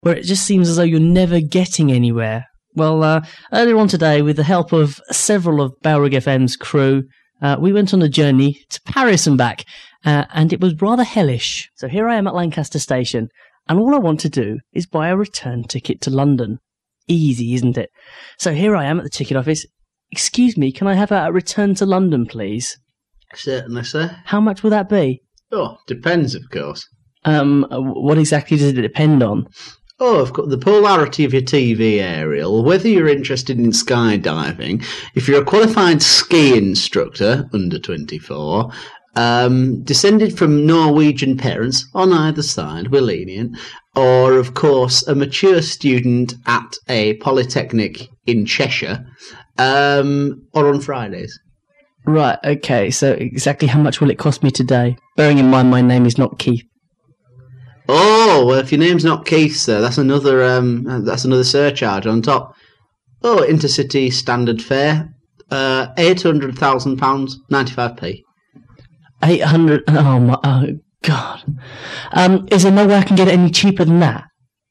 where it just seems as though you're never getting anywhere. Well, earlier on today, with the help of several of Bowrig FM's crew, we went on a journey to Paris and back, and it was rather hellish. So here I am at Lancaster Station, and all I want to do is buy a return ticket to London. Easy, isn't it? So here I am at the ticket office. Excuse me, can I have a return to London, please? Certainly, sir. How much will that be? Oh, depends, of course. What exactly does it depend on? Oh, of course, the polarity of your TV aerial, whether you're interested in skydiving, if you're a qualified ski instructor, under 24, descended from Norwegian parents, on either side, we're lenient, or, of course, a mature student at a polytechnic in Cheshire, or on Fridays. Right, okay, so exactly how much will it cost me today? Bearing in mind my name is not Keith. Oh, well, if your name's not Keith, sir, that's another surcharge on top. Oh, intercity standard fare, £800,000, 95p. 800, oh God. Is there no way I can get it any cheaper than that?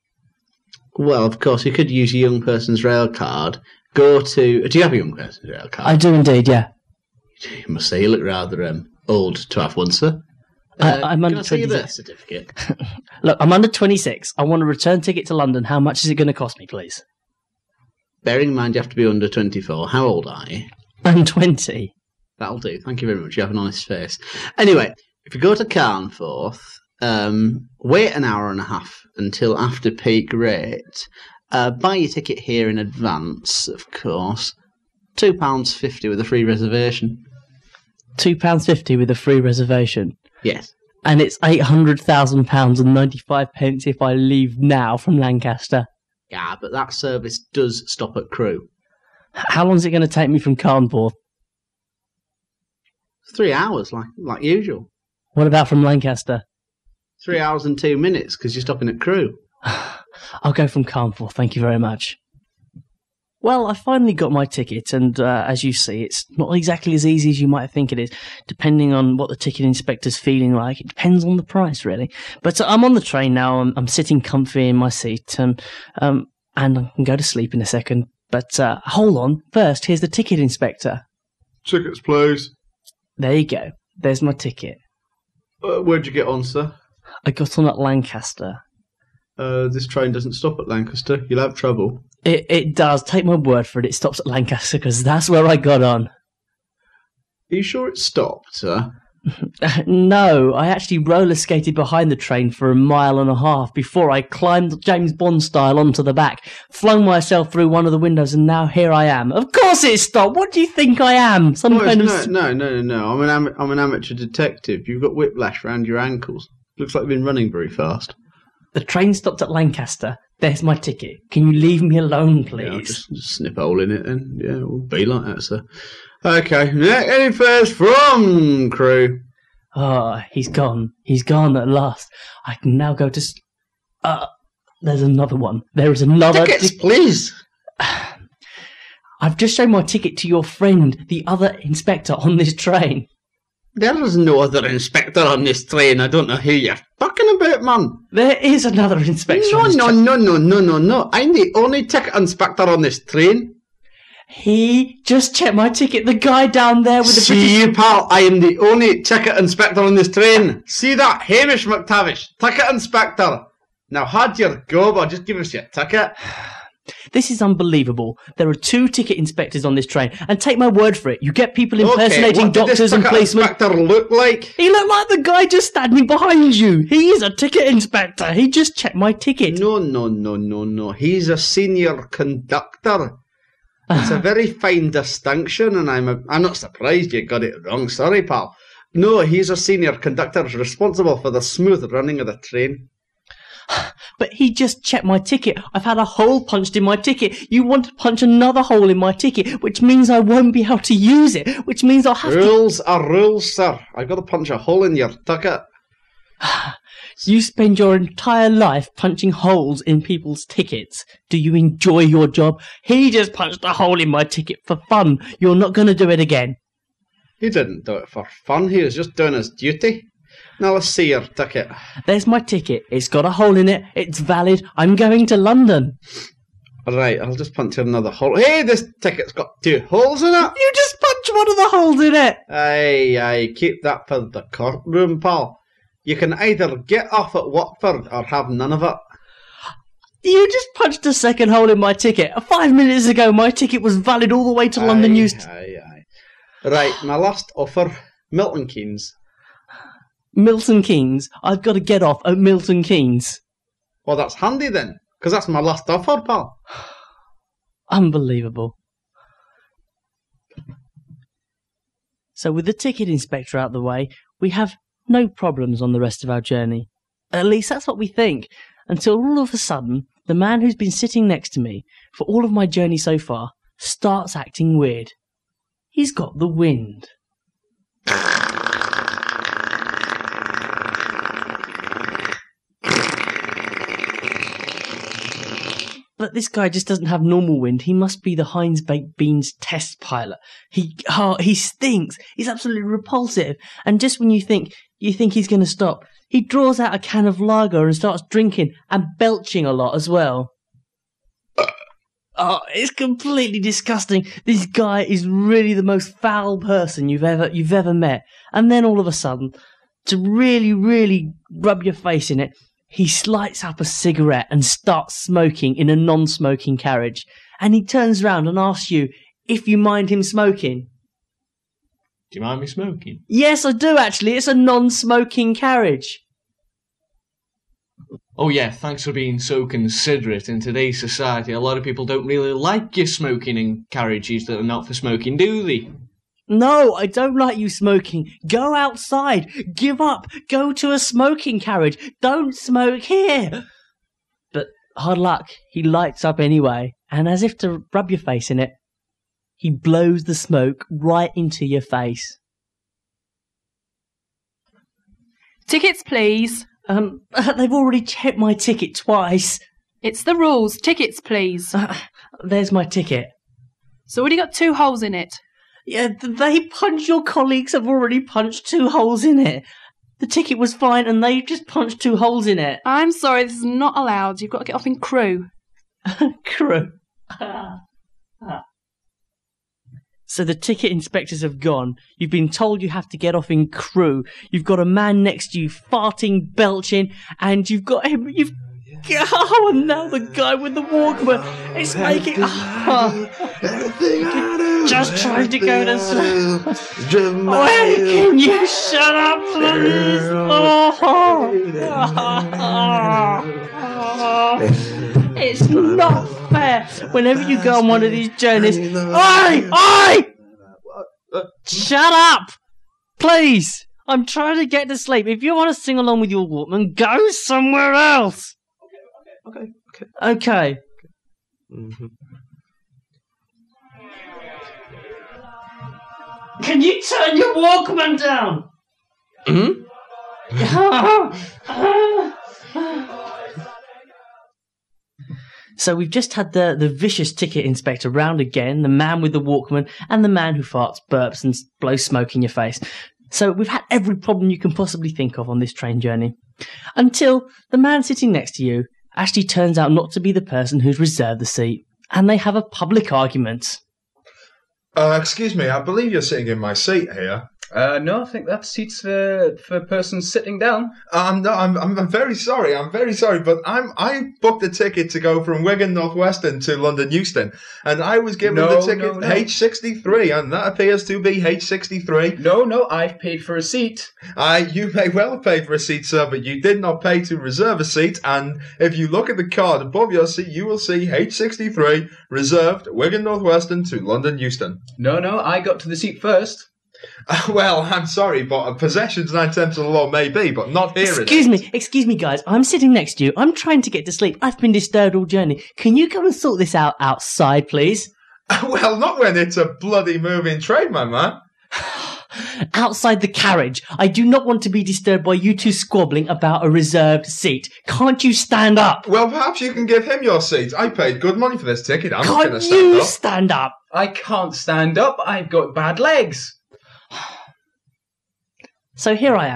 Well, of course, you could use your young person's rail card. Do you have a young person's rail card? I do indeed, yeah. You must say you look rather old to have one, sir. I'm under can I see 26. your birth certificate? Look, I'm under 26. I want a return ticket to London. How much is it going to cost me, please? Bearing in mind you have to be under 24. How old are you? I'm 20. That'll do. Thank you very much. You have an honest face. Anyway, if you go to Carnforth, wait an hour and a half until after peak rate. Buy your ticket here in advance, of course. £2.50 with a free reservation. £2.50 with a free reservation? Yes. And it's £800,000 and 95 pence if I leave now from Lancaster. Yeah, but that service does stop at Crewe. How long is it going to take me from Carnforth? 3 hours, like usual. What about from Lancaster? 3 hours and 2 minutes, because you're stopping at Crewe. I'll go from Carnforth, thank you very much. Well, I finally got my ticket, and as you see, it's not exactly as easy as you might think it is, depending on what the ticket inspector's feeling like. It depends on the price, really. But I'm on the train now, I'm sitting comfy in my seat, and I can go to sleep in a second. But hold on, first, here's the ticket inspector. Tickets, please. There you go. There's my ticket. Where'd you get on, sir? I got on at Lancaster. This train doesn't stop at Lancaster. You'll have trouble. It does. Take my word for it. It stops at Lancaster because that's where I got on. Are you sure it stopped, sir? No, I actually roller skated behind the train for 1.5 miles before I climbed James Bond style onto the back, flung myself through one of the windows, and now here I am. Of course it stopped. What do you think I am? No. I'm an amateur detective. You've got whiplash round your ankles. Looks like you've been running very fast. The train stopped at Lancaster. There's my ticket. Can you leave me alone, please? Yeah, I'll just snip a hole in it then. Yeah, we'll be like that, sir. Okay, any fares from Crewe? Oh, he's gone. He's gone at last. I can now go to... there's another one. There is another... Tickets, please! I've just shown my ticket to your friend, the other inspector on this train. There is no other inspector on this train. I don't know who you're talking about, man. There is another inspector on this train. No. I'm the only ticket inspector on this train. He just checked my ticket. The guy down there with the See, British... pal, I am the only ticket inspector on this train. See that? Hamish McTavish, ticket inspector. Now, had your go, but just give us your ticket. This is unbelievable. There are 2 ticket inspectors on this train, and take my word for it, you get people impersonating doctors and policemen. What did this ticket inspector look like? He looked like the guy just standing behind you. He is a ticket inspector. He just checked my ticket. No. He's a senior conductor. It's a very fine distinction, and I'm not surprised you got it wrong. Sorry, pal. No, he's a senior conductor responsible for the smooth running of the train. But he just checked my ticket. I've had a hole punched in my ticket. You want to punch another hole in my ticket, which means I won't be able to use it, which means I'll have Rules are rules, sir. I've got to punch a hole in your ticket. You spend your entire life punching holes in people's tickets. Do you enjoy your job? He just punched a hole in my ticket for fun. You're not going to do it again. He didn't do it for fun. He was just doing his duty. Now let's see your ticket. There's my ticket. It's got a hole in it. It's valid. I'm going to London. Right, I'll just punch another hole. Hey, this ticket's got 2 holes in it. You just punch one of the holes in it. Aye, keep that for the courtroom, pal. You can either get off at Watford or have none of it. You just punched a second hole in my ticket. 5 minutes ago, my ticket was valid all the way to London Euston. Aye. Right, my last offer, Milton Keynes. Milton Keynes? I've got to get off at Milton Keynes. Well, that's handy then, because that's my last offer, pal. Unbelievable. So with the ticket inspector out the way, we have no problems on the rest of our journey. At least that's what we think, until all of a sudden, the man who's been sitting next to me for all of my journey so far starts acting weird. He's got the wind. But this guy just doesn't have normal wind. He must be the Heinz Baked Beans test pilot. He stinks. He's absolutely repulsive. And just when you think he's going to stop, he draws out a can of lager and starts drinking and belching a lot as well. Oh, it's completely disgusting. This guy is really the most foul person you've ever met. And then all of a sudden, to really, really rub your face in it, he lights up a cigarette and starts smoking in a non-smoking carriage. And he turns around and asks you if you mind him smoking. Do you mind me smoking? Yes, I do, actually. It's a non-smoking carriage. Oh yeah, thanks for being so considerate. In today's society, a lot of people don't really like you smoking in carriages that are not for smoking, do they? No, I don't like you smoking. Go outside. Give up. Go to a smoking carriage. Don't smoke here. But hard luck, he lights up anyway. And as if to rub your face in it, he blows the smoke right into your face. Tickets, please. They've already checked my ticket twice. It's the rules. Tickets, please. There's my ticket. It's already got 2 holes in it. Yeah, your colleagues have already punched 2 holes in it. The ticket was fine and they've just punched 2 holes in it. I'm sorry, this is not allowed. You've got to get off in Crewe. Crewe. So the ticket inspectors have gone. You've been told you have to get off in Crewe. You've got a man next to you farting, belching, and you've got him. Oh, and now the guy with the Walkman. It's making. Just trying to go to sleep. Wait, can you shut up, please? It's not fair. Whenever you go on one of these journeys, Oi! Shut up, please. I'm trying to get to sleep. If you want to sing along with your Walkman, go somewhere else. Okay. Mm-hmm. Can you turn your Walkman down? Hmm? So we've just had the vicious ticket inspector round again, the man with the Walkman, and the man who farts, burps, and blows smoke in your face. So we've had every problem you can possibly think of on this train journey. Until the man sitting next to you actually turns out not to be the person who's reserved the seat, and they have a public argument. Excuse me, I believe you're sitting in my seat here. No, I think that seat's for persons sitting down. No, I'm very sorry. I'm very sorry, but I booked a ticket to go from Wigan North Western to London Euston, and I was given the ticket H63, and that appears to be H63. No, I've paid for a seat. You may well have paid for a seat, sir, but you did not pay to reserve a seat. And if you look at the card above your seat, you will see H63 reserved Wigan North Western to London Euston. No, I got to the seat first. Well, I'm sorry, but possession's 9 tenths of the law may be, but not here. Excuse me, guys. I'm sitting next to you. I'm trying to get to sleep. I've been disturbed all journey. Can you come and sort this out outside, please? Well, not when it's a bloody moving train, my man. Outside the carriage. I do not want to be disturbed by you two squabbling about a reserved seat. Can't you stand up? Well, perhaps you can give him your seat. I paid good money for this ticket. I'm not going to stand up. Can't you stand up? I can't stand up. I've got bad legs. So here I am.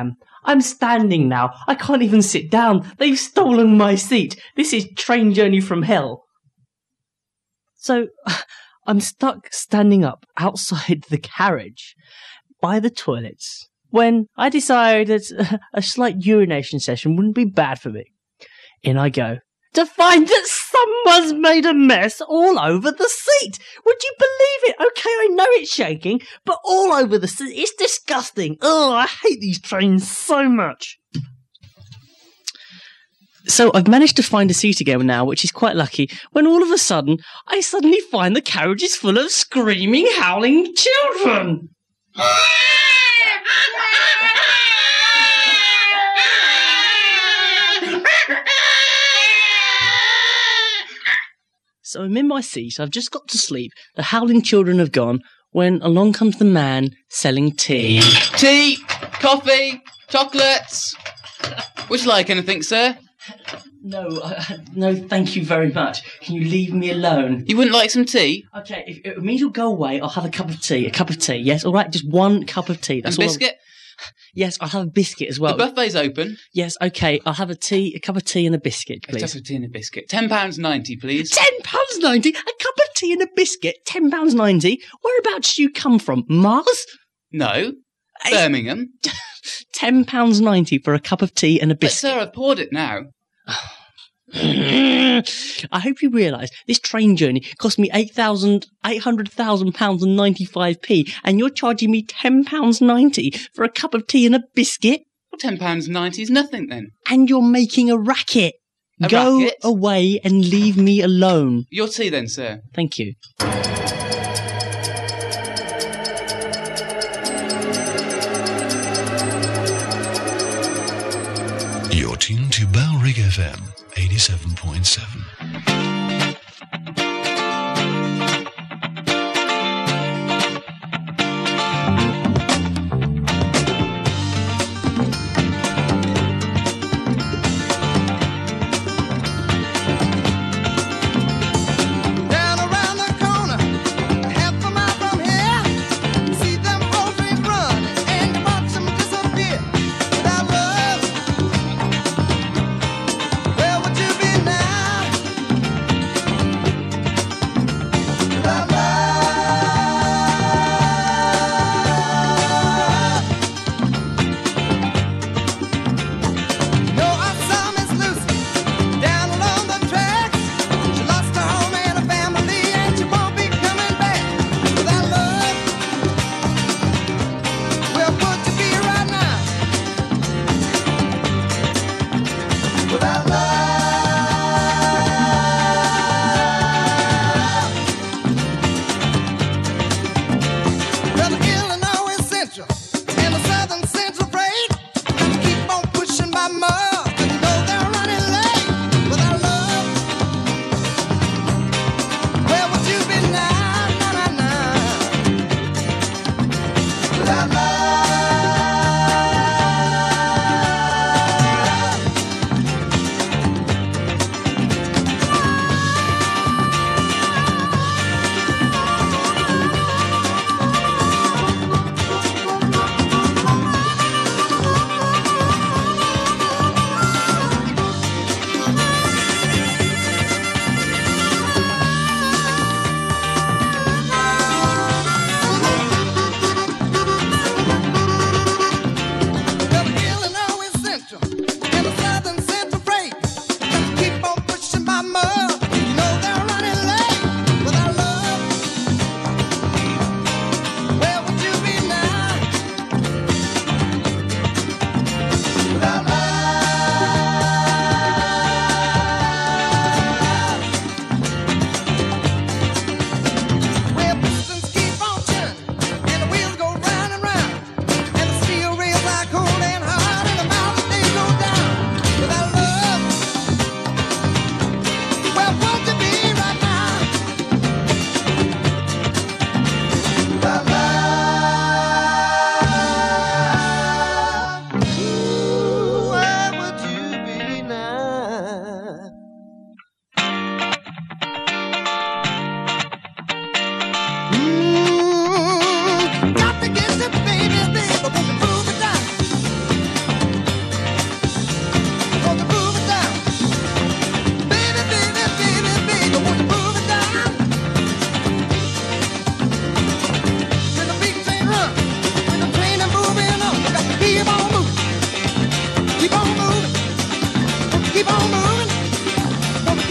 I'm standing now. I can't even sit down. They've stolen my seat. This is train journey from hell. So I'm stuck standing up outside the carriage by the toilets when I decided that a slight urination session wouldn't be bad for me. In I go, to find that someone's made a mess all over the seat. Would you believe it? Okay, I know it's shaking, but all over the seat. It's disgusting. Oh, I hate these trains so much. So I've managed to find a seat again now, which is quite lucky, when all of a sudden, I suddenly find the carriage is full of screaming, howling children. So I'm in my seat, I've just got to sleep, the howling children have gone, when along comes the man selling tea. Tea, coffee, chocolates. Would you like anything, sir? No, thank you very much. Can you leave me alone? You wouldn't like some tea? Okay, if it means you'll go away, I'll have a cup of tea. A cup of tea, yes? All right, just one cup of tea. That's and biscuit? Yes, I'll have a biscuit as well. The buffet's open. Yes, okay, I'll have a cup of tea and a biscuit, please. A cup of tea and a biscuit. £10.90, please. £10.90? A cup of tea and a biscuit? £10.90? Whereabouts do you come from? Mars? No, Birmingham. £10.90 for a cup of tea and a biscuit. But sir, I've poured it now. I hope you realise this train journey cost me £800,000 and 95p, and you're charging me £10.90 for a cup of tea and a biscuit? Well, £10.90 is nothing then. And you're making a racket. Go away and leave me alone. Your tea then, sir. Thank you. You're tuned to Balrig FM 87.7.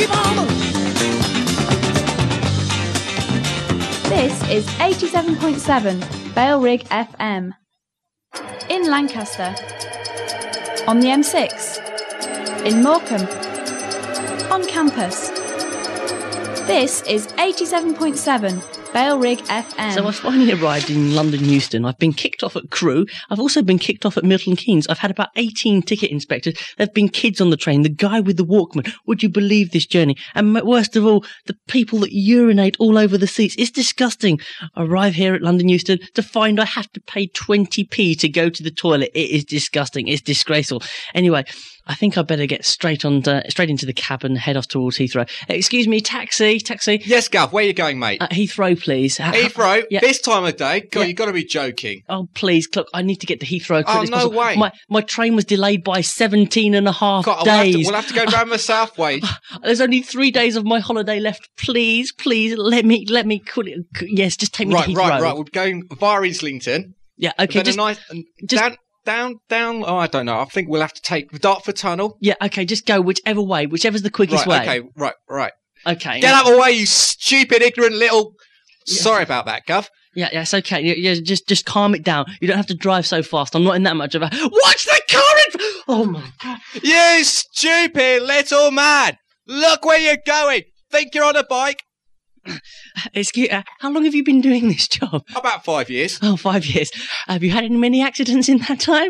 This is 87.7 Balerig FM. In Lancaster. On the M6. In Morecambe. On campus. This is 87.7 Balerig FM. So I finally arrived in London Euston. I've been kicked off at Crewe. I've also been kicked off at Milton Keynes. I've had about 18 ticket inspectors. There have been kids on the train. The guy with the Walkman. Would you believe this journey? And worst of all, the people that urinate all over the seats. It's disgusting. I arrive here at London Euston to find I have to pay 20p to go to the toilet. It is disgusting. It's disgraceful. Anyway, I think I better get straight into the cab and head off towards Heathrow. Excuse me, taxi. Yes, Gav, where are you going, mate? Heathrow, please. Heathrow? Yeah. This time of day? God, Yeah. you've got to be joking. Oh, please, look, I need to get to Heathrow as quickly as no possible. way. My train was delayed by 17 and a half God, days. we'll have to go round the south way. There's only 3 days of my holiday left. Please, let me. Yes, just take me to Heathrow. Right. We're going via Islington. Yeah, okay. Then down. Oh, I don't know. I think we'll have to take the Dartford Tunnel. Yeah, okay. Just go whichever's the quickest way. Okay, right. Okay. Get out of the way, you stupid, ignorant little. Yeah. Sorry about that, Gov. Yeah, it's okay. Yeah, just calm it down. You don't have to drive so fast. I'm not in that much of a. Watch the current! Oh my God! You stupid little man! Look where you're going. Think you're on a bike? Excuse. How long have you been doing this job? About 5 years. Oh, 5 years. Have you had many accidents in that time?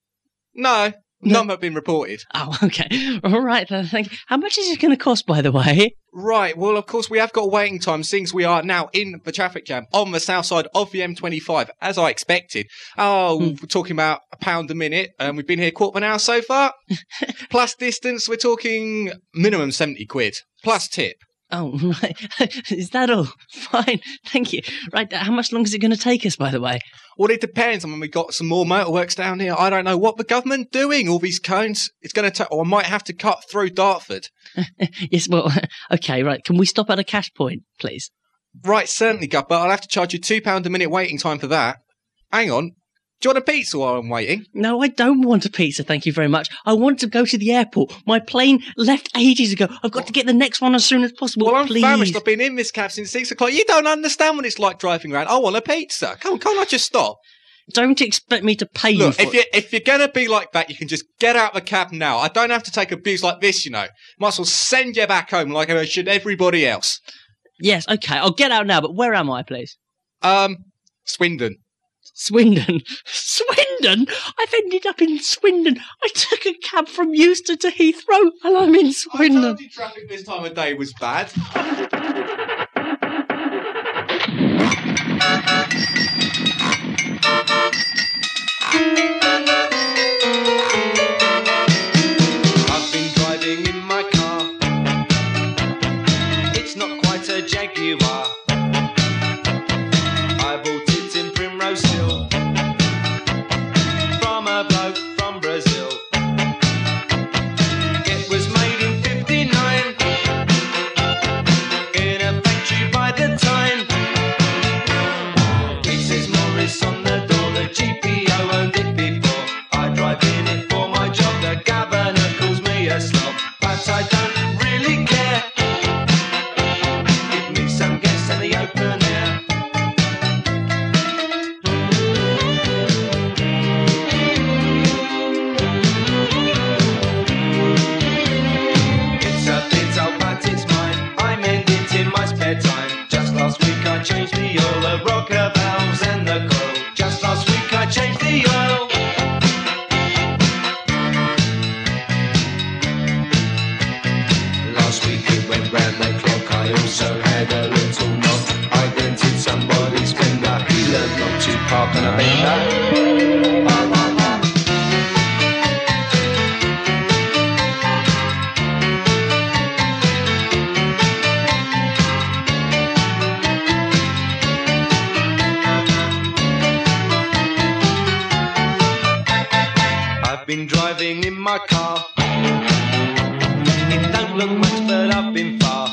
No. None have been reported. Oh, okay. All right, then. Thank you. How much is it going to cost, by the way? Right. Well, of course, we have got a waiting time since we are now in the traffic jam on the south side of the M25, as I expected. We're talking about £1 a minute, and we've been here quarter of an hour so far. Plus distance, we're talking minimum 70 quid, plus tip. Oh, right. Is that all? Fine. Thank you. Right. How much longer is it going to take us, by the way? Well, it depends. I mean, we've got some more motorworks down here. I don't know what the government doing, all these cones. It's going to take, or I might have to cut through Dartford. Yes, well, okay, right. Can we stop at a cash point, please? Right, certainly, Gov, but I'll have to charge you £2 a minute waiting time for that. Hang on. Do you want a pizza while I'm waiting? No, I don't want a pizza, thank you very much. I want to go to the airport. My plane left ages ago. I've got to get the next one as soon as possible. Well, I'm please. famished. I've been in this cab since 6 o'clock. You don't understand what it's like driving around. I want a pizza. Can't I just stop? Don't expect me to pay you Look, for it. if you're going to be like that, you can just get out of the cab now. I don't have to take abuse like this, you know. Might as well send you back home like I should everybody else. Yes, okay, I'll get out now, but where am I, please? Swindon. Swindon? I've ended up in Swindon. I took a cab from Euston to Heathrow and I'm in Swindon. I told you traffic this time of day was bad. I've been driving in my car. It's not quite a Jaguar. I bought it in Primrose Hill from a bloke from Brazil. It was made in 59 in a factory by the Tyne. It says Morris on the door, the GPO owned it before. I drive in it for my job, the governor calls me a slob, but I don't really care. Give me some gas in the open air. It's a bit old, but it's mine. I mend it in my spare time. Just last week I changed the oil, the rocker valves and the coil. Just last week I changed the oil. Last week it went round the clock. I also had a little knock. I dented somebody's fender. He learned not to park on a bender. I've been driving in my car. It don't look much, but I've been far.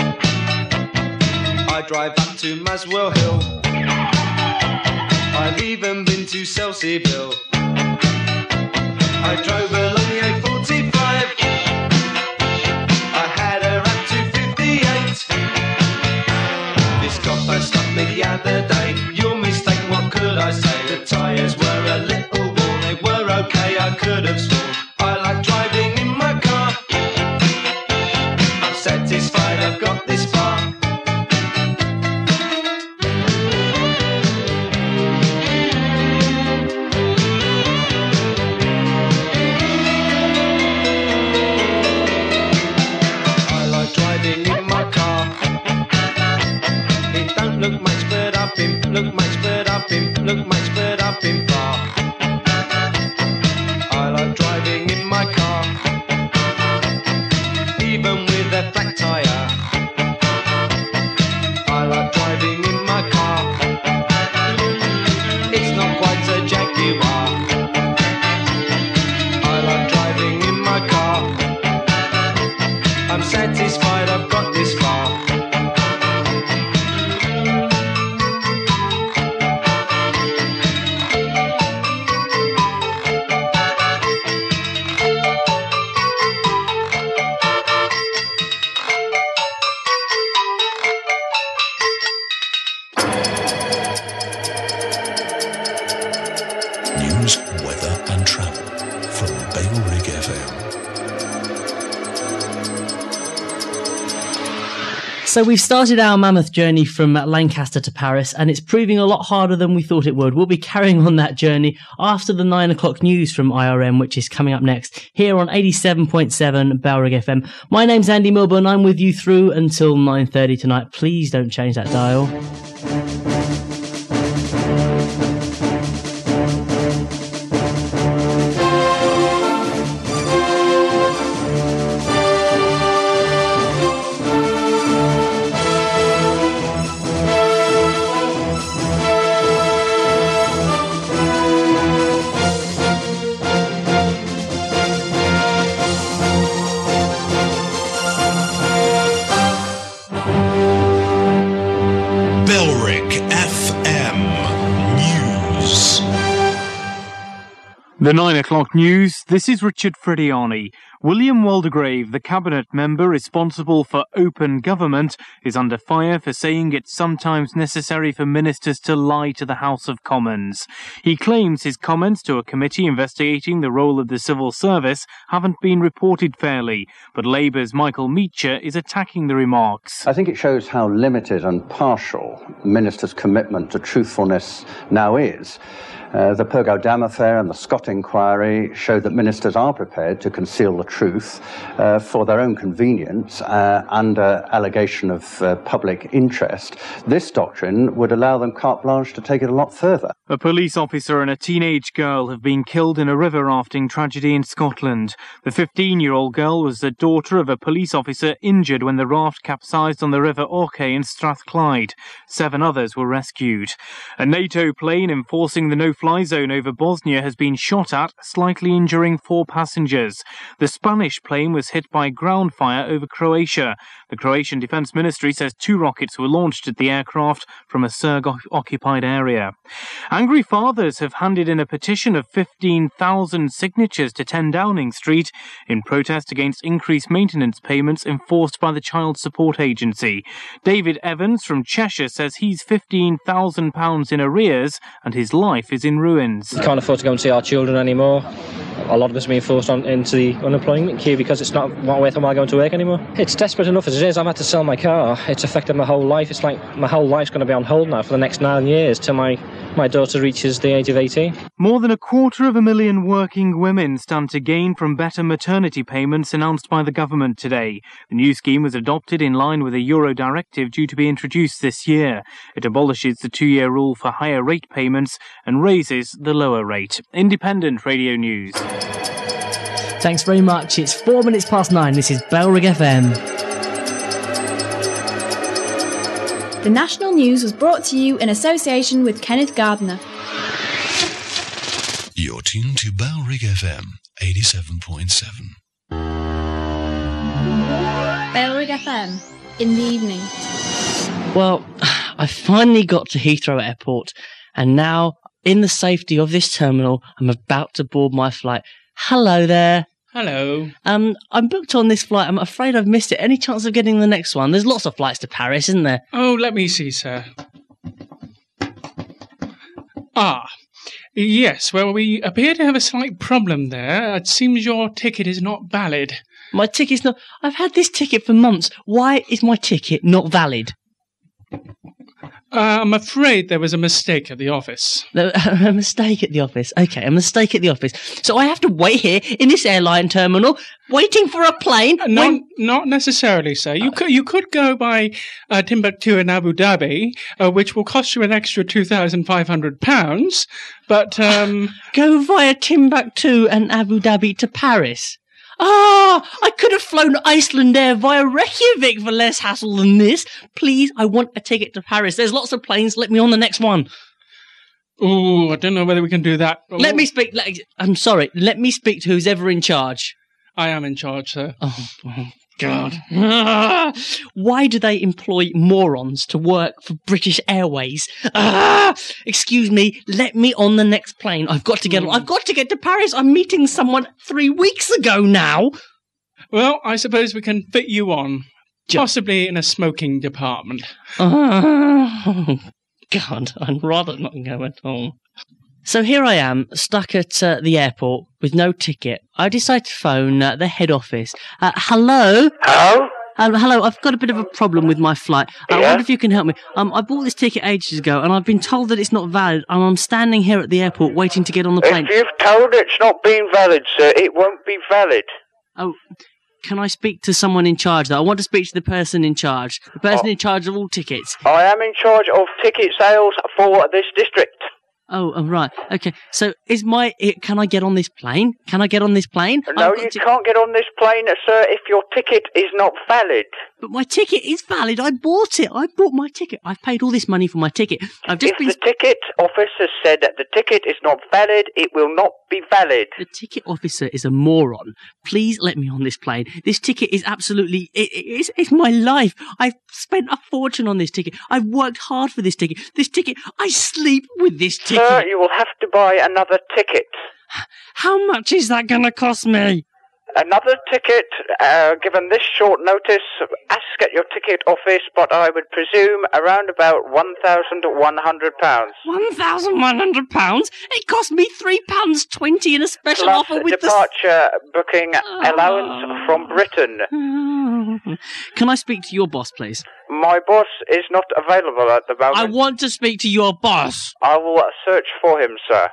I drive up to Maswell Hill. I've even been to Selseyville. I drove along the A45. I had a rap to other day. Your mistake, what could I say? The tyres were a little worn, they were okay, I could have sworn. I like driving in my car. I'm satisfied I've got this far. I like driving in my car. It don't look much, but I've been, look much, but I've been, look much, but I've been far. I like driving in my car, even with a flat tire. I like driving in my car. It's not quite a Jaguar. I like driving in my car. I'm satisfied I've got this far. News, weather and travel from Bale Rig FM. So we've started our mammoth journey from Lancaster to Paris, and it's proving a lot harder than we thought it would. We'll be carrying on that journey after the 9 o'clock news from IRM, which is coming up next, here on 87.7 Bale Rig FM. My name's Andy Milburn. I'm with you through until 9:30 tonight. Please don't change that dial. The 9 o'clock news. This is Richard Frediani. William Waldegrave, the cabinet member responsible for open government, is under fire for saying it's sometimes necessary for ministers to lie to the House of Commons. He claims his comments to a committee investigating the role of the civil service haven't been reported fairly, but Labour's Michael Meacher is attacking the remarks. I think it shows how limited and partial ministers' commitment to truthfulness now is. The Purgo Dam affair and the Scott inquiry show that ministers are prepared to conceal the truth for their own convenience under allegation of public interest. This doctrine would allow them carte blanche to take it a lot further. A police officer and a teenage girl have been killed in a river rafting tragedy in Scotland. The 15-year-old girl was the daughter of a police officer injured when the raft capsized on the River Orchay in Strathclyde. 7 others were rescued. A NATO plane enforcing the no-fly zone over Bosnia has been shot at, slightly injuring 4 passengers. The Spanish plane was hit by ground fire over Croatia. The Croatian Defence Ministry says 2 rockets were launched at the aircraft from a Serb-occupied area. Angry fathers have handed in a petition of 15,000 signatures to 10 Downing Street in protest against increased maintenance payments enforced by the Child Support Agency. David Evans from Cheshire says he's £15,000 in arrears and his life is in ruins. We can't afford to go and see our children anymore. A lot of us are being forced into the unemployment queue because it's not worth my going to work anymore. It's desperate enough as it is. I've had to sell my car. It's affected my whole life. It's like my whole life's going to be on hold now for the next 9 years till my daughter reaches the age of 18. More than 250,000 working women stand to gain from better maternity payments announced by the government today. The new scheme was adopted in line with a Euro directive due to be introduced this year. It abolishes the 2-year rule for higher rate payments and raises the lower rate. Independent Radio News. Thanks very much. It's 4 minutes past 9. This is Bale Rig FM. The national news was brought to you in association with Kenneth Gardner. You're tuned to Bale Rig FM 87.7. Bale Rig FM in the evening. Well, I finally got to Heathrow Airport, and now, in the safety of this terminal, I'm about to board my flight. Hello there. Hello. I'm booked on this flight. I'm afraid I've missed it. Any chance of getting the next one? There's lots of flights to Paris, isn't there? Oh, let me see, sir. Ah, yes. Well, we appear to have a slight problem there. It seems your ticket is not valid. My ticket's not... I've had this ticket for months. Why is my ticket not valid? I'm afraid there was a mistake at the office. A mistake at the office. Okay, a mistake at the office. So I have to wait here in this airline terminal, waiting for a plane. Not necessarily, sir. You could go by Timbuktu and Abu Dhabi, which will cost you an extra £2,500. But go via Timbuktu and Abu Dhabi to Paris. I could have flown Iceland Air via Reykjavik for less hassle than this. Please, I want a ticket to Paris. There's lots of planes. Let me on the next one. Oh, I don't know whether we can do that. Let me speak. I'm sorry. Let me speak to who's ever in charge. I am in charge, sir. Oh God. Why do they employ morons to work for British Airways? Excuse me, let me on the next plane. I've got to get to Paris. I'm meeting someone 3 weeks ago now. Well, I suppose we can fit you on. Possibly in a smoking department. Oh, God, I'd rather not go at all. So here I am, stuck at the airport with no ticket. I decide to phone the head office. Hello? Hello? Hello, I've got a bit of a problem with my flight. I wonder if you can help me. I bought this ticket ages ago, and I've been told that it's not valid, and I'm standing here at the airport waiting to get on the plane. If you've told it's not been valid, sir, it won't be valid. Oh, can I speak to someone in charge, though? I want to speak to the person in charge. The person in charge of all tickets. I am in charge of ticket sales for this district. Oh, right. Okay. So, can I get on this plane? Can I get on this plane? No, you can't get on this plane, sir, if your ticket is not valid. But my ticket is valid. I bought it. I bought my ticket. I've paid all this money for my ticket. If the ticket officer said that the ticket is not valid, it will not be valid. The ticket officer is a moron. Please let me on this plane. This ticket is absolutely... It's my life. I've spent a fortune on this ticket. I've worked hard for this ticket. This ticket... I sleep with this ticket. Sir, you will have to buy another ticket. How much is that going to cost me? Another ticket, given this short notice, ask at your ticket office, but I would presume around about £1,100. £1,100? It cost me £3.20 in a special Plus offer with departure booking allowance from Britain. Can I speak to your boss, please? My boss is not available at the moment. I want to speak to your boss. I will search for him, sir.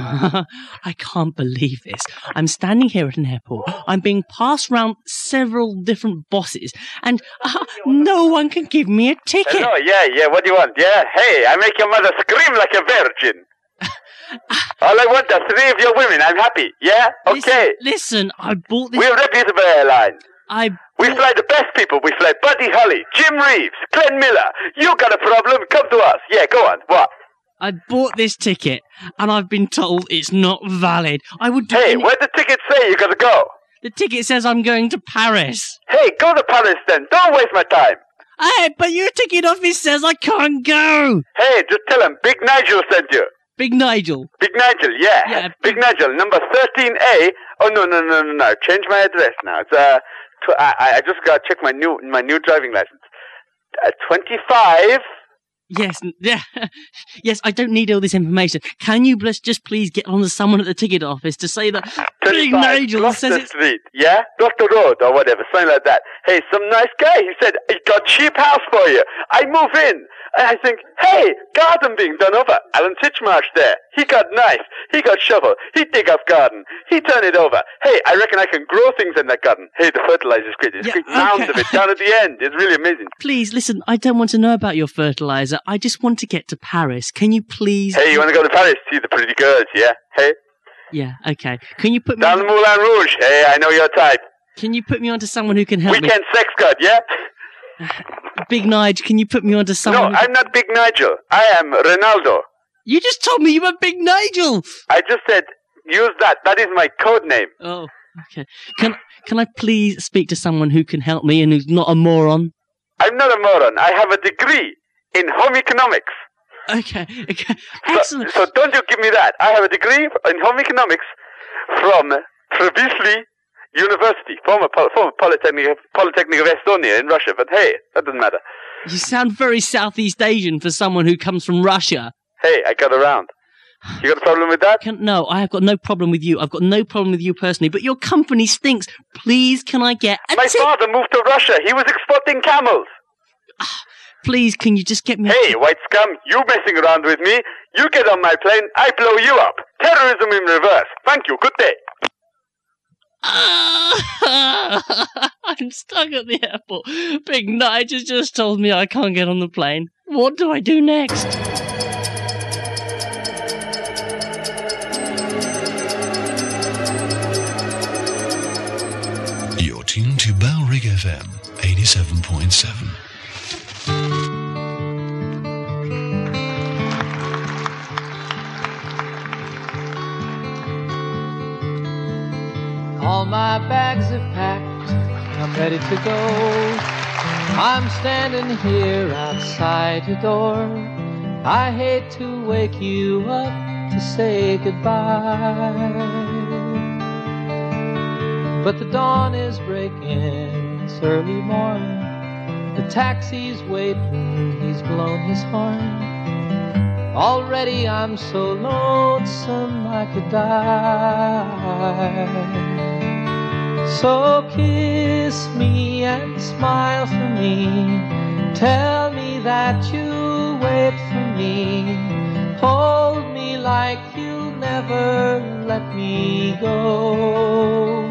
I can't believe this. I'm standing here at an airport. I'm being passed around several different bosses, and no one can give me a ticket. Hello, yeah, what do you want? Yeah, hey, I make your mother scream like a virgin. All I want are 3 of your women. I'm happy. Yeah? Okay. Listen, I bought this... We're a reputable airline. We fly the best people. We fly Buddy Holly, Jim Reeves, Glenn Miller. You got a problem? Come to us. Yeah, go on. What? I bought this ticket, and I've been told it's not valid. I would do... Hey, where'd the ticket say you gotta go? The ticket says I'm going to Paris. Hey, go to Paris then. Don't waste my time. Hey, but your ticket office says I can't go. Hey, just tell him Big Nigel sent you. Big Nigel? Big Nigel, yeah. Big Nigel, number 13A. Oh, no. Change my address now. It's, I just got to check my new driving license. 25. Yes, yes, I don't need all this information. Can you just please get on to someone at the ticket office to say that Big Nigel says it's... Street, yeah? Gloucester Road or whatever, something like that. Hey, some nice guy, he said, he got cheap house for you. I move in. And I think, hey, garden being done over. Alan Titchmarsh there. He got knife. He got shovel. He dig up garden. He turn it over. Hey, I reckon I can grow things in that garden. Hey, the fertilizer's great. There's great mounds of it down at the end. It's really amazing. Please, listen, I don't want to know about your fertilizer. I just want to get to Paris. Can you please... Hey, you want to go to Paris? See the pretty girls, yeah? Hey? Yeah, okay. Can you put me... Down the Moulin Rouge. Hey, I know your type. Can you put me onto someone who can help me? Weekend sex god, yeah? Big Nigel, can you put me onto someone... No, I'm not Big Nigel. I am Ronaldo. You just told me you were Big Nigel. I just said, use that. That is my code name. Oh, okay. Can I please speak to someone who can help me and who's not a moron? I'm not a moron. I have a degree in home economics. Okay. Excellent. So don't you give me that. I have a degree in home economics from Trevisli University, former Polytechnic of Estonia in Russia, but hey, that doesn't matter. You sound very Southeast Asian for someone who comes from Russia. Hey, I got around. You got a problem with that? No, I have got no problem with you. I've got no problem with you personally, but your company stinks. Please, can I get My father moved to Russia. He was exporting camels. Please, can you just get me... Hey, white scum, you messing around with me. You get on my plane, I blow you up. Terrorism in reverse. Thank you, good day. I'm stuck at the airport. Big Nige has just told me I can't get on the plane. What do I do next? You're tuned to Balrig FM 87.7. All my bags are packed, I'm ready to go. I'm standing here outside your door. I hate to wake you up to say goodbye, but the dawn is breaking, it's early morn. The taxi's waiting, he's blown his horn. Already I'm so lonesome I could die. So kiss me and smile for me. Tell me that you'll wait for me. Hold me like you'll never let me go.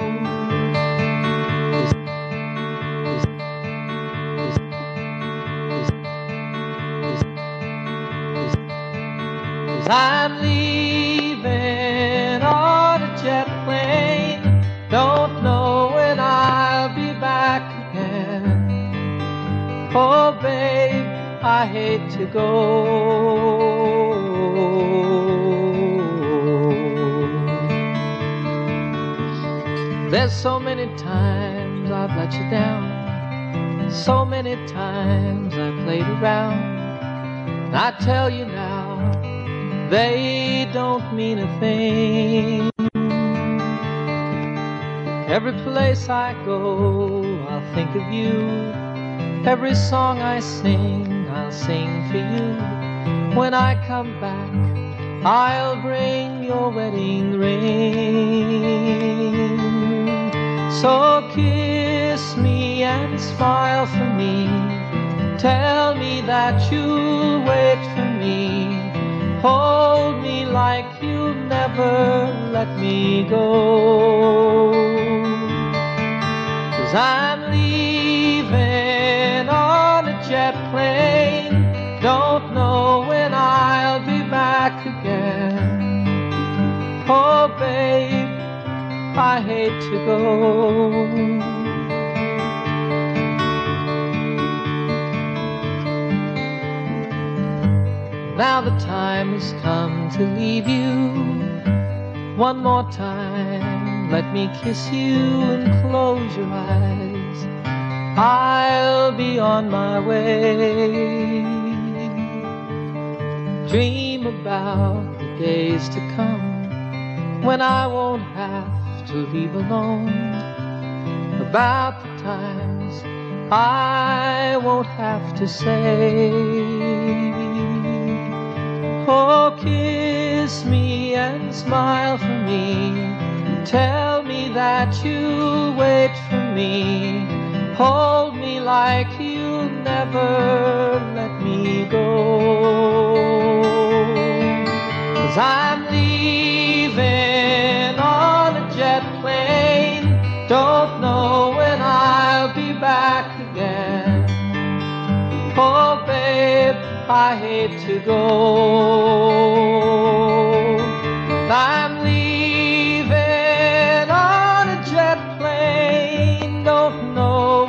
'Cause I'm leaving on a jet plane. Don't know when I'll be back again. Oh, babe, I hate to go. There's so many times I've let you down. So many times I played around. And I tell you now, they don't mean a thing. Every place I go, I'll think of you. Every song I sing, I'll sing for you. When I come back, I'll bring your wedding ring. So kiss me and smile for me. Tell me that you'll wait for me. Hold me like you'll never let me go. 'Cause I'm leaving on a jet plane. Don't know when I'll be back again. Oh, babe, I hate to go. Now the time has come to leave you. One more time, let me kiss you and close your eyes. I'll be on my way. Dream about the days to come when I won't have to leave alone. About the times I won't have to say. Oh, kiss me and smile for me. Tell me that you'll wait for me. Hold me like you'll never let me go. 'Cause I'm leaving on a jet plane. Don't know when I'll be back again. Oh, babe, I hate to go. I'm leaving on a jet plane. Don't know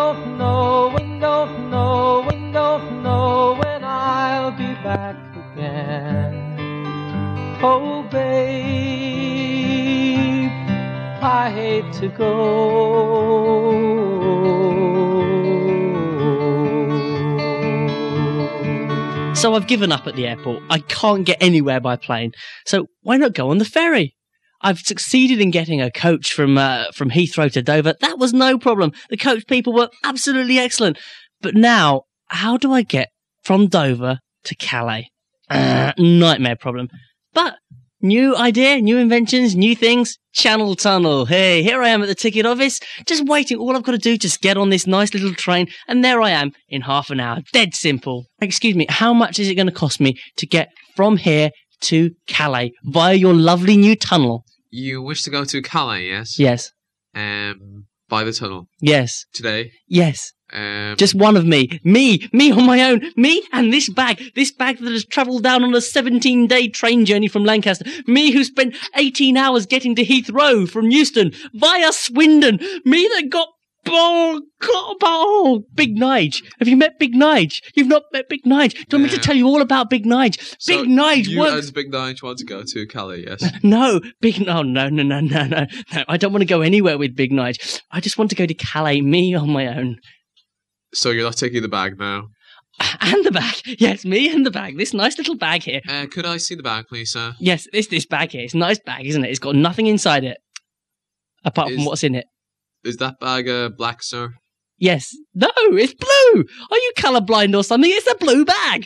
when I'll be back again. Oh, babe, I hate to go. So I've given up at the airport. I can't get anywhere by plane. So why not go on the ferry? I've succeeded in getting a coach from Heathrow to Dover. That was no problem. The coach people were absolutely excellent. But now, how do I get from Dover to Calais? Nightmare problem. But new idea, new inventions, new things. Channel Tunnel. Hey, here I am at the ticket office, just waiting. All I've got to do is just get on this nice little train, and there I am in half an hour. Dead simple. Excuse me, how much is it going to cost me to get from here to Calais via your lovely new tunnel? You wish to go to Calais, yes? Yes. By the tunnel? Yes. Today? Yes. Just one of me on my own, me and this bag that has travelled down on a 17-day train journey from Lancaster, me who spent 18 hours getting to Heathrow from Euston via Swindon, me that got Big Nige. Have you met Big Nige? You've not met Big Nige. Do you want me to tell you all about Big Nige? So Big Nige works. You and Big Nige want to go to Calais, yes? No. No. I don't want to go anywhere with Big Nige. I just want to go to Calais, me on my own. So you're not taking the bag now? And the bag. Yes, me and the bag. This nice little bag here. Could I see the bag, please, sir? Yes, this bag here. It's a nice bag, isn't it? It's got nothing inside it. Apart from what's in it. Is that bag black, sir? Yes. No, it's blue. Are you colourblind or something? It's a blue bag.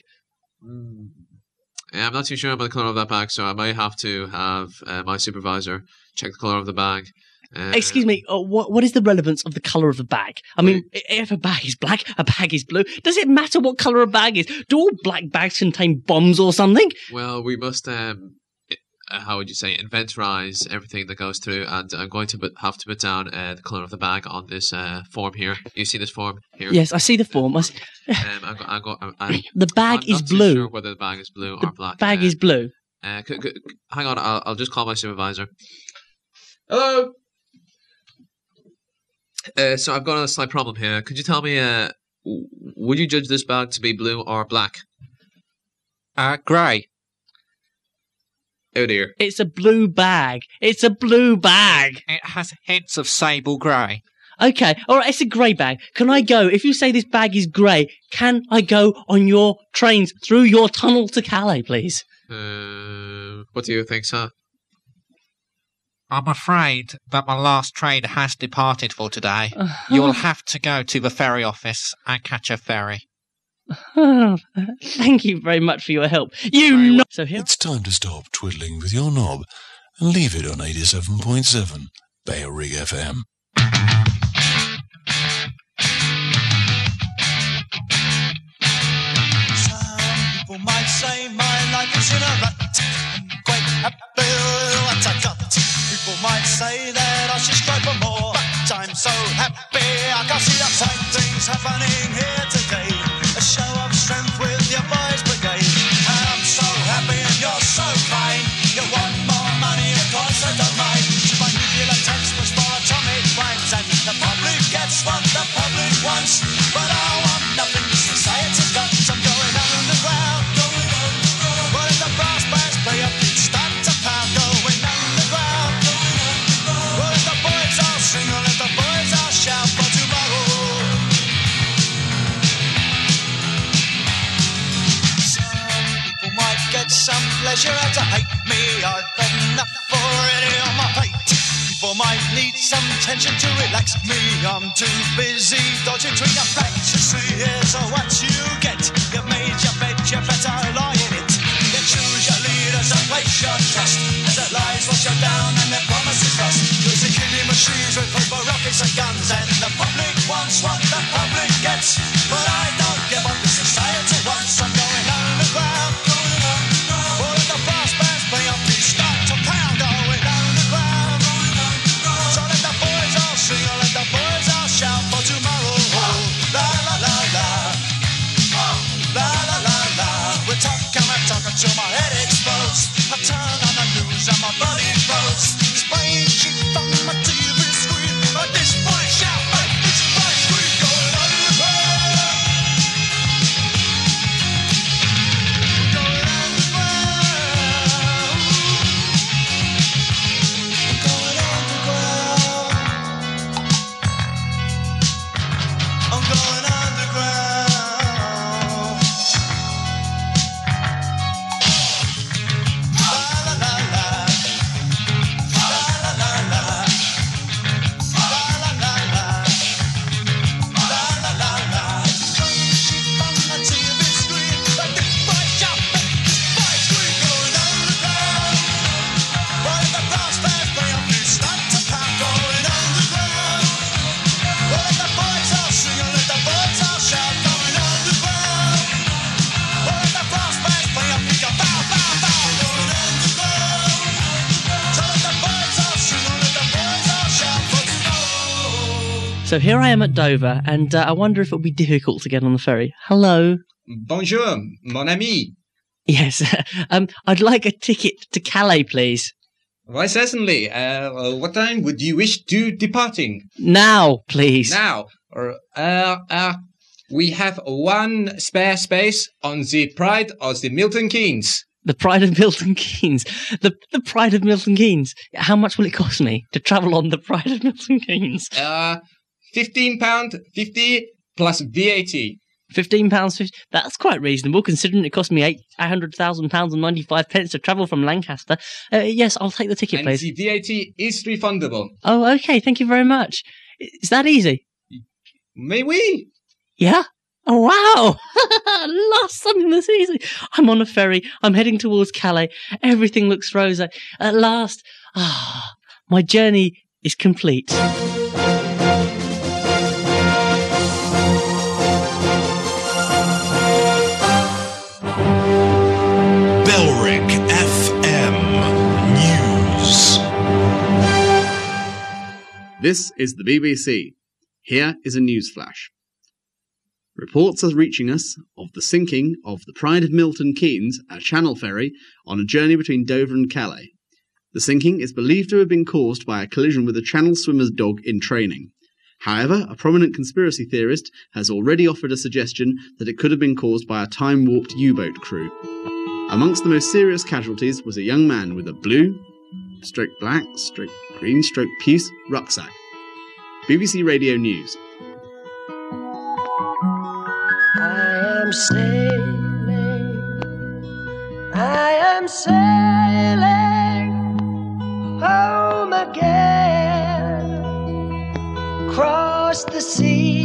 I'm not too sure about the colour of that bag, so I may have to have my supervisor check the colour of the bag. Excuse me, what is the relevance of the colour of the bag? I mean, if a bag is black, a bag is blue, does it matter what colour a bag is? Do all black bags contain bombs or something? Well, we must, how would you say, inventorize everything that goes through, and I'm going to have to put down the colour of the bag on this form here. You see this form here? Yes, I see the form. The bag is blue. I'm not too sure whether the bag is blue or black. The bag is blue. Hang on, I'll just call my supervisor. Hello? So I've got a slight problem here. Could you tell me, would you judge this bag to be blue or black? Grey. Oh dear. It's a blue bag. It's a blue bag. It has hints of sable grey. Okay, alright, it's a grey bag. Can I go, if you say this bag is grey, can I go on your trains through your tunnel to Calais, please? What do you think, sir? I'm afraid that my last train has departed for today. You'll have to go to the ferry office and catch a ferry. Thank you very much for your help. It's time to stop twiddling with your knob and leave it on 87.7 Bay Rig FM. Some people might say my life is in a rut. I'm quite happy with what I got. People might say that I should strive for more, but I'm so happy I can see the fine things happening here today. A show of strength with your boys' brigade. And I'm so happy and you're so kind. You want more money, of course I don't mind. So my nuclear text was for atomic rhymes, and the public gets what the public wants. But I want nothing society's got. I'm going underground. But if the brass bands play a beat, start to pound, going underground. Well, if the boys all sing, or if the boys all shout for tomorrow. Get some pleasure out to hate me. I've enough already on my plate. People might need some tension to relax me. I'm too busy dodging between the facts. You see, here's what you get. You've made your bed, you better lie in it. You choose your leaders and place your trust. As the lies wash you down and their promises lost. Using killing machines with paper, rockets and guns. And the public wants what the public gets. But I don't give up the society wants. I'm going underground. So here I am at Dover, and I wonder if it'll be difficult to get on the ferry. Hello. Bonjour, mon ami. Yes, I'd like a ticket to Calais, please. Why, certainly. What time would you wish to departing? Now, please. Now. We have one spare space on the Pride of the Milton Keynes. The Pride of Milton Keynes. The Pride of Milton Keynes. How much will it cost me to travel on the Pride of Milton Keynes? £15.50 plus VAT. £15.50. That's quite reasonable, considering it cost me £800,000 and 95 pence to travel from Lancaster. Yes, I'll take the ticket, And please. the VAT is refundable. Oh, okay. Thank you very much. Is that easy? Mais oui. Yeah? Oh, wow! Lost something that's easy. I'm on a ferry. I'm heading towards Calais. Everything looks rosy. At last, my journey is complete. Belric FM News. This is the BBC. Here is a news flash. Reports are reaching us of the sinking of the Pride of Milton Keynes, a Channel ferry, on a journey between Dover and Calais. The sinking is believed to have been caused by a collision with a Channel swimmer's dog in training. However, a prominent conspiracy theorist has already offered a suggestion that it could have been caused by a time-warped U-boat crew. Amongst the most serious casualties was a young man with a blue, /black, /green, /puce rucksack. BBC Radio News. I am sailing home again, across the sea.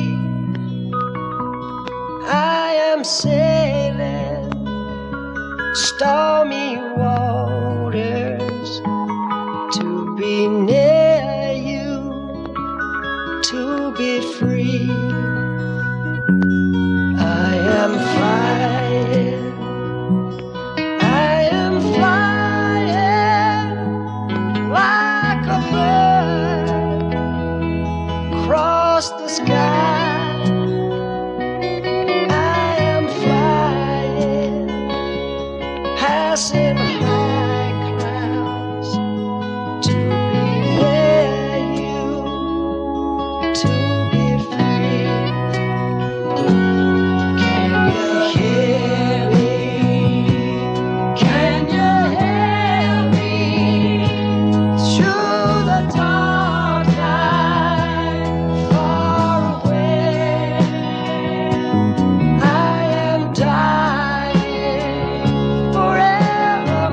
I am sailing stormy waters to be near you, to be free. I am flying, I am flying like a bird across the sky. I am flying, passing high clouds to be near you, to be free. Can you hear me? Can you hear me? Through the dark night, far away. I am dying forevermore.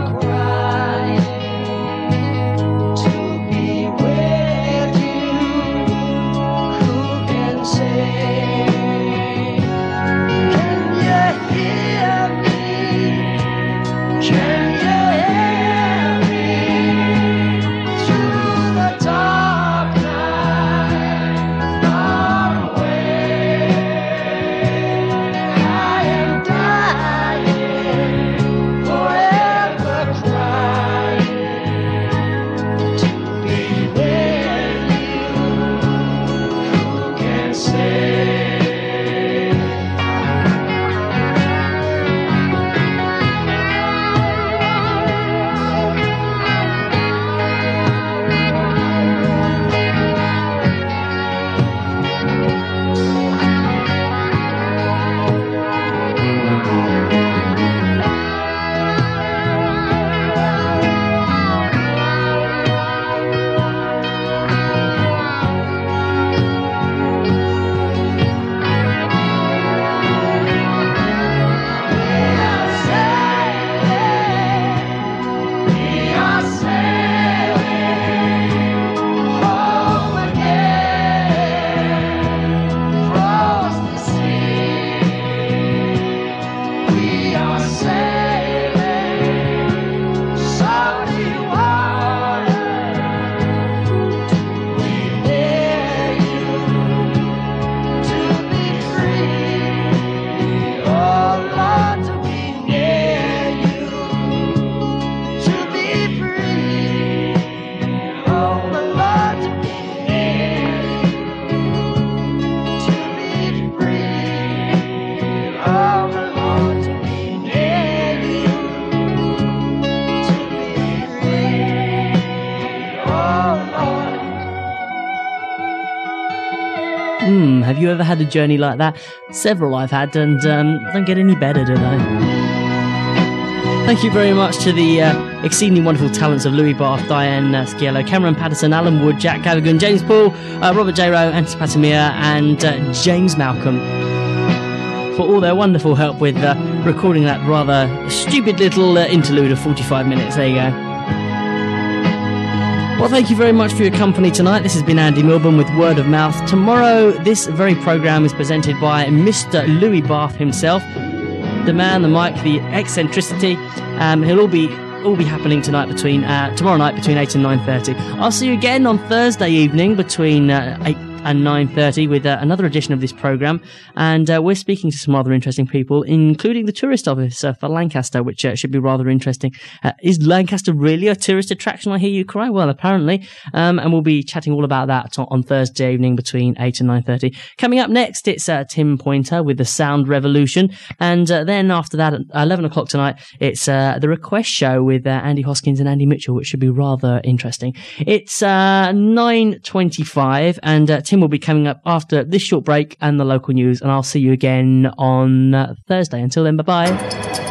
Have you ever had a journey like that? Several I've had, and don't get any better, do they? Thank you very much to the exceedingly wonderful talents of Louis Bath, Diane Sciello, Cameron Patterson, Alan Wood, Jack Callaghan, James Paul, Robert J. Rowe, Anthony Patamia, and James Malcolm for all their wonderful help with recording that rather stupid little interlude of 45 minutes. There you go. Well, thank you very much for your company tonight. This has been Andy Milburn with Word of Mouth. Tomorrow, this very programme is presented by Mr. Louis Bath himself. The man, the mic, the eccentricity. He'll all be happening tomorrow night between 8 and 9:30. I'll see you again on Thursday evening between 8 and 9:30 with another edition of this programme, and we're speaking to some other interesting people, including the tourist office for Lancaster, which should be rather interesting. Is Lancaster really a tourist attraction, I hear you cry? Well, apparently, and we'll be chatting all about that on Thursday evening between 8 and 9:30. Coming up next, it's Tim Pointer with the Sound Revolution, and then after that at 11 o'clock tonight, it's the Request Show with Andy Hoskins and Andy Mitchell, which should be rather interesting. It's 9:25, and Tim will be coming up after this short break and the local news, and I'll see you again on Thursday. Until then, bye-bye.